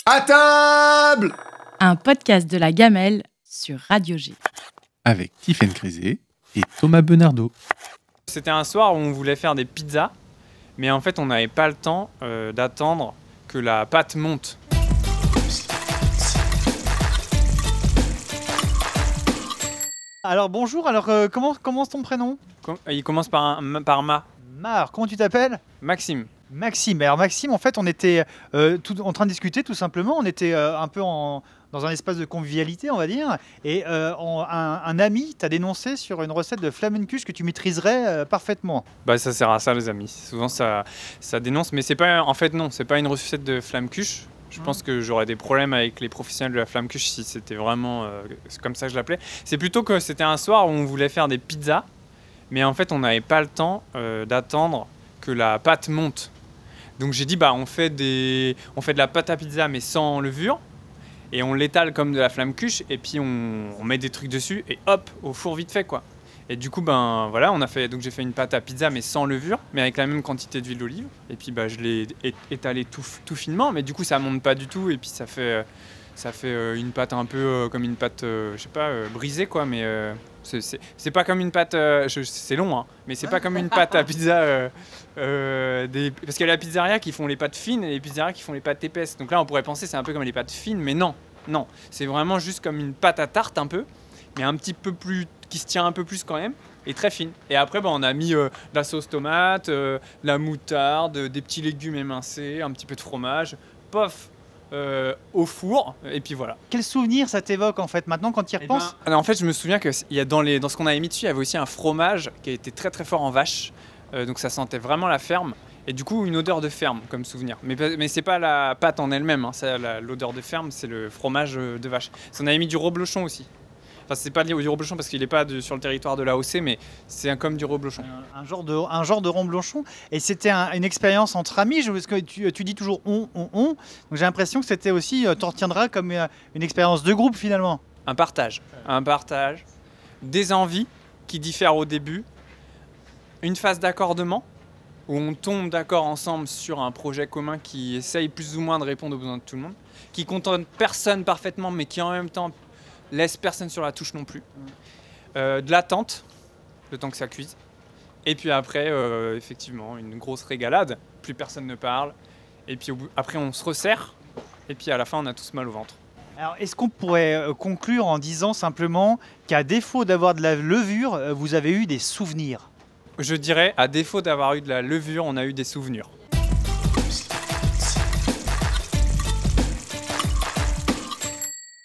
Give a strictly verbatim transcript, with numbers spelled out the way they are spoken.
À table! Un podcast de la Gamelle sur Radio G. Avec Tiffaine Crisé et Thomas Benardo. C'était un soir où on voulait faire des pizzas, mais en fait on n'avait pas le temps euh, d'attendre que la pâte monte. Alors bonjour, alors euh, comment commence ton prénom? Com- Il commence par, un, par Ma. Mar, comment tu t'appelles? Maxime. Maxime. Alors Maxime, en fait, on était euh, tout, en train de discuter tout simplement. On était euh, un peu en- dans un espace de convivialité, on va dire. Et euh, on- un, un ami t'a dénoncé sur une recette de flamencuche que tu maîtriserais euh, parfaitement. Bah ça sert à ça les amis. Souvent ça, ça dénonce, mais c'est pas. En fait non, c'est pas une recette de flamme cuche. Je pense que j'aurais des problèmes avec les professionnels de la flamme cuche si c'était vraiment euh, c'est comme ça que je l'appelais. C'est plutôt que c'était un soir où on voulait faire des pizzas, mais en fait on n'avait pas le temps euh, d'attendre que la pâte monte. Donc j'ai dit bah on fait des, on fait de la pâte à pizza mais sans levure et on l'étale comme de la flamme cuche et puis on, on met des trucs dessus et hop au four vite fait quoi. Et du coup ben voilà on a fait donc j'ai fait une pâte à pizza mais sans levure mais avec la même quantité d'huile d'olive et puis bah je l'ai é- étalé tout, tout finement mais du coup ça monte pas du tout et puis ça fait euh, ça fait euh, une pâte un peu euh, comme une pâte euh, je sais pas euh, brisée quoi mais euh, c'est, c'est, c'est pas comme une pâte euh, je- c'est long hein mais c'est pas comme une pâte à pizza euh, euh, des, parce qu'il y a la pizzeria qui font les pâtes fines et les pizzerias qui font les pâtes épaisses donc là on pourrait penser c'est un peu comme les pâtes fines mais non non c'est vraiment juste comme une pâte à tarte un peu mais un petit peu plus qui se tient un peu plus quand même et très fine et après bah, on a mis euh, de la sauce tomate euh, de la moutarde des petits légumes émincés un petit peu de fromage pof euh, au four et puis voilà. Quel souvenir ça t'évoque en fait maintenant quand tu y Eh ben, repenses? alors, en fait, je me souviens que il y a dans, les, dans ce qu'on avait mis dessus, il y avait aussi un fromage qui était très très fort en vache. Euh, donc ça sentait vraiment la ferme. Et du coup, une odeur de ferme comme souvenir. Mais, pas- mais c'est pas la pâte en elle-même. Hein, ça, la- l'odeur de ferme, c'est le fromage euh, de vache. Parce qu'on avait mis du reblochon aussi. Enfin, c'est pas du reblochon parce qu'il n'est pas de- sur le territoire de l'A O C, mais c'est un- comme du reblochon. Un, un genre de, un genre de ronblonchon. Et c'était un- une expérience entre amis, je- parce que tu, tu dis toujours on, on, on. Donc j'ai l'impression que c'était aussi, euh, t'en retiendras comme euh, une expérience de groupe finalement. Un partage. Un partage. Des envies qui diffèrent au début. Une phase d'accordement où on tombe d'accord ensemble sur un projet commun qui essaye plus ou moins de répondre aux besoins de tout le monde, qui contente personne parfaitement, mais qui en même temps laisse personne sur la touche non plus. Euh, de l'attente, le temps que ça cuise. Et puis après, euh, effectivement, une grosse régalade, plus personne ne parle. Et puis au bout- après, on se resserre. Et puis à la fin, on a tous mal au ventre. Alors, est-ce qu'on pourrait euh, conclure en disant simplement qu'à défaut d'avoir de la levure, euh, vous avez eu des souvenirs? Je dirais, à défaut d'avoir eu de la levure, on a eu des souvenirs.